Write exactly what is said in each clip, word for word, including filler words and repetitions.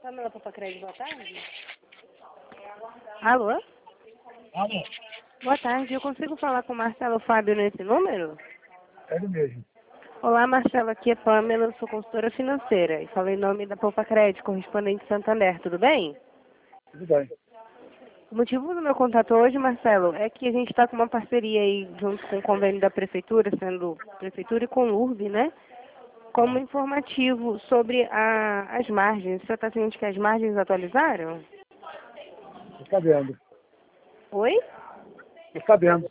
Pamela Popacred, boa tarde. Alô? Alô? Boa tarde, eu consigo falar com o Marcelo Fábio nesse número? É ele mesmo. Olá, Marcelo, aqui é Pamela, eu sou consultora financeira e falei em nome da Popacred, correspondente Santander, tudo bem? Tudo bem. O motivo do meu contato hoje, Marcelo, é que a gente está com uma parceria aí junto com o convênio da Prefeitura, sendo Prefeitura e com o U R B, né? Como informativo sobre a, as margens. Você está ciente que as margens atualizaram? Estou sabendo. Oi? Estou sabendo.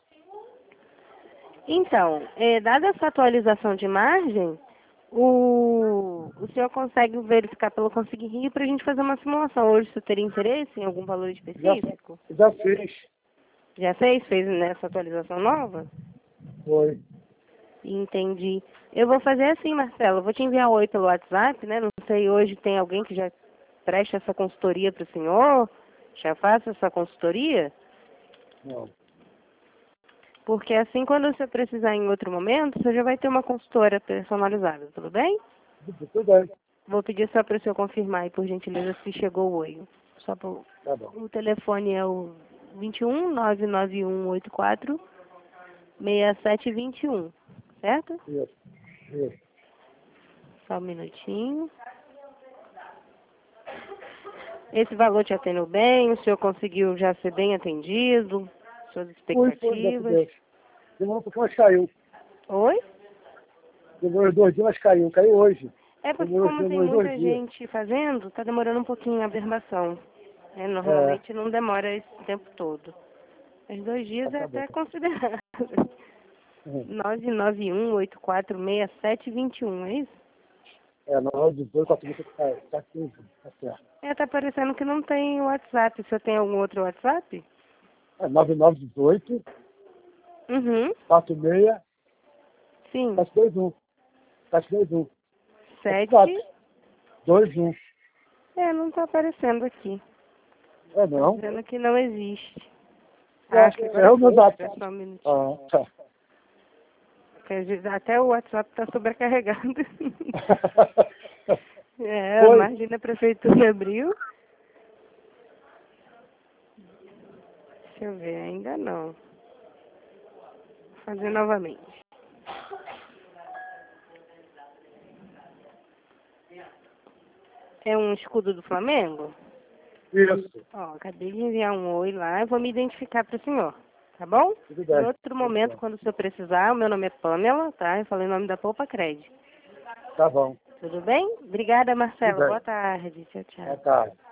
Então, é, dada essa atualização de margem, o, o senhor consegue verificar pelo Conseguir Rio para a gente fazer uma simulação. Hoje, você teria interesse em algum valor Já, específico? já fiz. Já fez? Fez nessa atualização nova? Foi. Entendi. Eu vou fazer assim, Marcelo. Eu vou te enviar oi pelo WhatsApp, né? Não sei, hoje tem alguém que já presta essa consultoria para o senhor? Já faça essa consultoria? Não. Porque assim, quando você precisar em outro momento, você já vai ter uma consultora personalizada, tudo bem? Tudo bem. Vou pedir só para o senhor confirmar aí, por gentileza, se chegou o oi. Só pra... Tá bom. O telefone é o vinte e um, nove nove um oito quatro, seis sete dois um, certo? Isso. Isso. Só um minutinho. Esse valor te atendeu bem? O senhor conseguiu já ser bem atendido? Suas Fui, fui, graças a expectativas? Deus. Demorou um pouquinho, mas caiu. Oi? Demorou dois dias, mas caiu. Caiu hoje. É porque Demorou, como tem demorou muita dois dias. gente fazendo, tá demorando um pouquinho a aberração. É, É. normalmente não demora esse tempo todo. Mas dois dias é Tá bom. até considerável. Uhum. nove nove um oito quatro seis sete dois um, é isso? É, na hora de dois, quatro minutos, tá, tá quinze. Tá certo. É, tá parecendo que não tem WhatsApp. Você tem algum outro WhatsApp? É nove nove um oito, Uhum. quatro seis, Sim. sete dois um. sete dois um. Sete. dois um. É, não tá aparecendo aqui. É Tá não? dizendo que não existe. É, Acho que agora é o meu sim. zap. Espera só um minutinho. Ah, tá. Porque às vezes até o WhatsApp tá sobrecarregado. É, Foi. imagina a prefeitura abriu. Deixa eu ver, ainda não. Vou fazer novamente. É um escudo do Flamengo? Isso. Ó, acabei de enviar um oi lá, eu vou me identificar para o senhor, tá bom? Tudo Em bem. outro momento, quando o senhor precisar, o meu nome é Pamela, tá? Eu falei o nome da Popacred. Tá bom. Tudo bem? Obrigada, Tudo Marcelo. bem. Boa tarde. Tchau, tchau. Boa tarde.